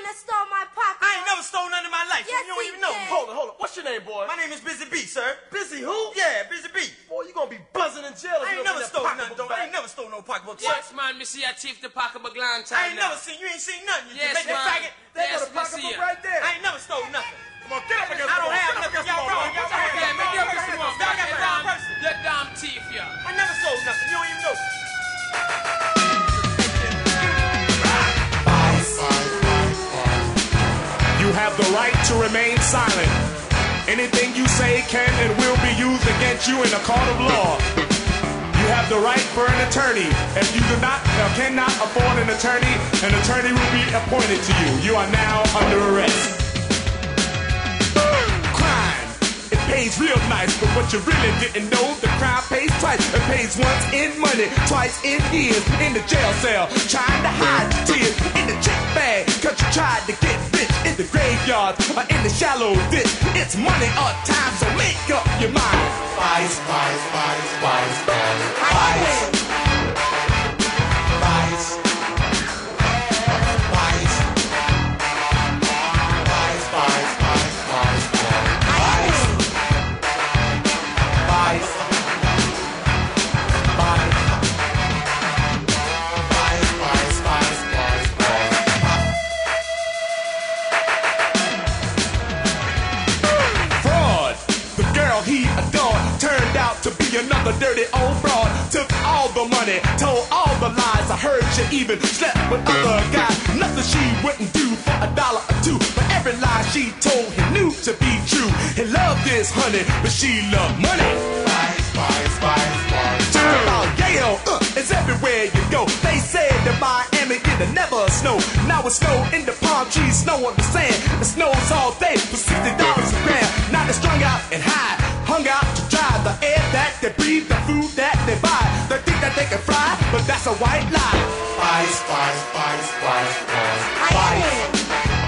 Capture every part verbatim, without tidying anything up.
that stole my pocketbook. I ain't never stole nothing in my life. Yes, you don't he even know. did. me. Hold on, hold on. What's your name, boy? My name is Busy B, sir. Busy who? Yeah, Busy B. Boy, you gonna be buzzing in jail if I you ain't don't never get that stole nothing, pocketbook though. I back. ain't never stole no pocketbook, sir. Yes, man, me see a thief the pocketbook long time I ain't now. never seen, you ain't seen nothing. You Yes, make that man. faggot. There Yes, go the me see pocketbook ya. right there. I ain't never stole nothing. Come on, get up against I the don't wall. have Get up nothing. against the Y'all wall. wrong. Y'all wrong. Okay, make your person wrong. Y'all got You the wrong damn- person. You damn thief, yeah. I never stole nothing. You don't even know. You have the right to remain silent. Anything you say can and will be used against you in a court of law. You have the right for an attorney. If you do not or cannot afford an attorney, an attorney will be appointed to you. You are now under arrest. Crime. It pays real nice, but what you really didn't know, the crime pays twice. It pays once in money, twice in years. In the jail cell, trying to hide your tears. In the check bag, cause you tried to get rich. In the graveyard, or in the shallow ditch. It's money or time, so make up your mind. Vice, vice, vice, vice, vice, vice. Vice. Vice. Vice, vice, vice, vice, vice. Vice. Vice. Vice, vice, vice, vice, vice. Fraud. The girl he adored turned out to be another dirty old fraud. Took all the money, told all the lies. I heard she even slept with other guys. Nothing she wouldn't do for a dollar or two. But every lie she told he knew to be true. He loved this honey, but she loved money. Vice, vice, vice, vice. Talk about Yale, uh, it's everywhere you go. They said that Miami it'll never snow. Now it's snow in the palm trees, snow on the sand. It snows all day for sixty dollars a gram. Now they're strung out and high, hung out to dry. The air that they breathe, the food that they buy. They think that they can fly, but that's a white lie. Vice, vice, vice, vice, vice, vice.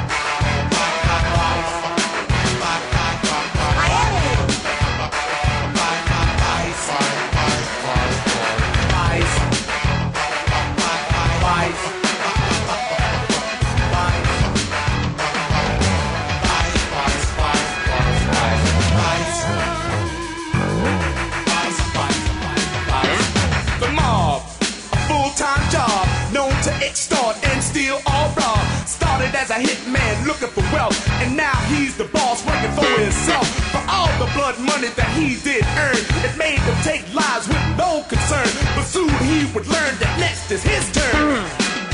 The mob, a full-time job, known to extort and steal all rob. Started as a hitman looking for wealth, and now he's the boss working for himself. For all the blood money that he did earn, it made him take lives with no concern. But soon he would learn that next is his turn.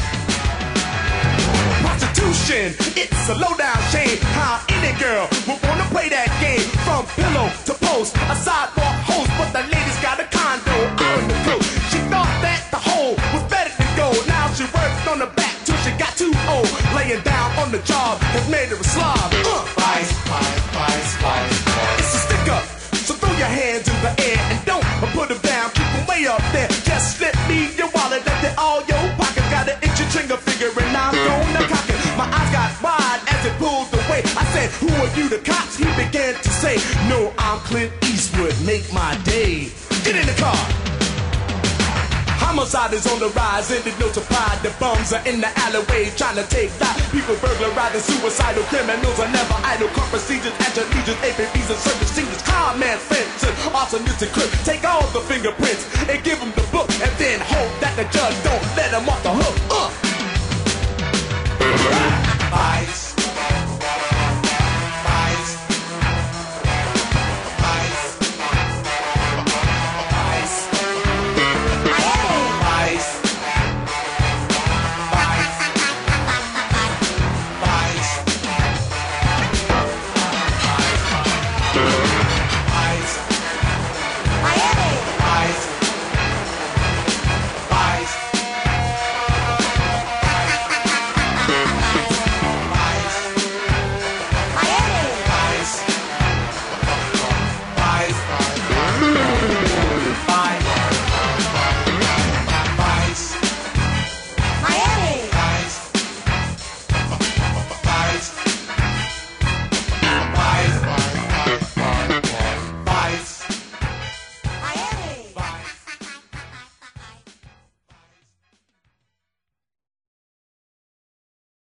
Prostitution, it's a low-down shame how any girl would wanna play that game. From pillow to post, a sidewalk host, but the lady's got a condo out in the coast. She thought that the hole was better than gold. Now she worked on the back till she got too old. Laying down on the job has made her a slob. Uh. Vice, vice, vice, vice, vice. It's a stick-up, so throw your hands in the air and don't put them down, keep them way up there. Just slip me your wallet, let it all your pockets. Got an itchy trigger finger and I'm gonna cock it. My eyes got wide as it pulled away. I said, who are you, the cops? He began to say, no, I'm Clint Eastwood, make my day. Get in the car. Homicide is on the rise, and it's no surprise the bums are in the alleyway trying to take life. People burglarizing, suicidal criminals are never idle. Court procedures, anti-legions, A P Bs and search procedures. Con man, fences, arsonists and crooks. Take all the fingerprints and give them the book, and then hope that the judge don't let them off